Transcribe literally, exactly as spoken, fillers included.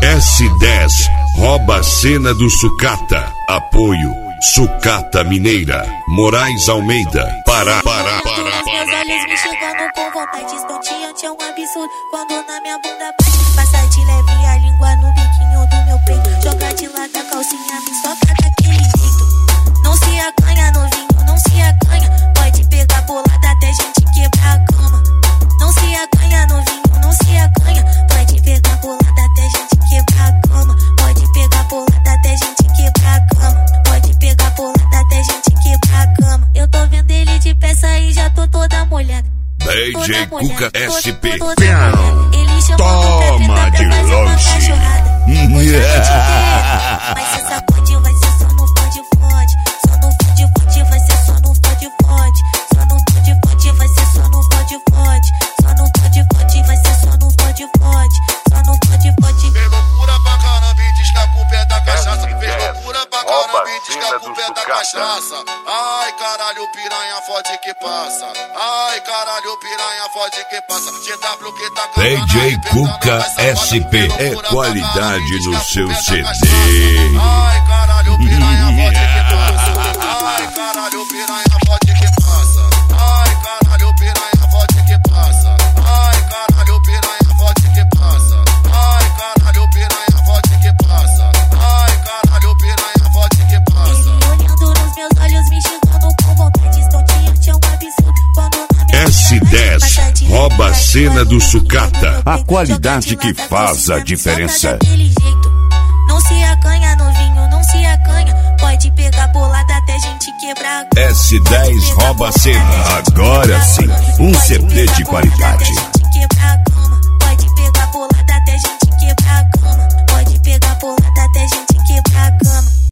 S dez rouba a cena do sucata. Apoio Sucata Mineira, Moraes Almeida, Pará, Pará, Pará, Pará. Meus olhos me chegando com vontade estonteante, é um absurdo quando na minha bunda bate. Passa de leve a língua no biquinho do meu peito, joga de lado a calcinha, me soca daquele jeito. Não se acanha, novinho, não se acanha, pode pegar bolada até gente quebrar a cama. Não se acanha, novinho, não se acanha, pode pegar bolada até gente quebrar a cama. Pode pegar bolada até gente quebrar a cama. Pode pegar bolada até gente quebrar a cama. Eu tô vendo ele de peça e já tô toda molhada. D J Cuca S P. Ele toma de longe. Mas se sacode vai ser só no fode fode. Só no fode fode vai ser só no fode fode. Só no fode fode vai ser só no fode fode. Só no fode fode vai ser só no fode fode. Só no fode fode. Fez loucura pra caramba e diz que a culpa é da cachaça. Fez loucura pra caramba e diz que a culpa é da cachaça. Ai caralho, piranha fode que passa. Ai caralho, piranha fode que passa. G W que tá D J Cuca S P é qualidade no seu C D. Ai caralho, piranha fode que passa. Ai caralho, piranha fode que passa. Ai caralho, piranha fode que passa. Ai caralho, piranha fode que passa. Ai caralho, piranha fode que passa. Ai caralho, piranha fode que passa. Ele olhando nos meus olhos me xingando com vontade estonteante, é um absurdo quando na minha S dez rouba a cena do sucata. A qualidade que faz a diferença. Não se acanha, novinho, não se acanha, pode pegar bolada até gente quebrar. S dez rouba a cena. Agora sim, um C D de qualidade.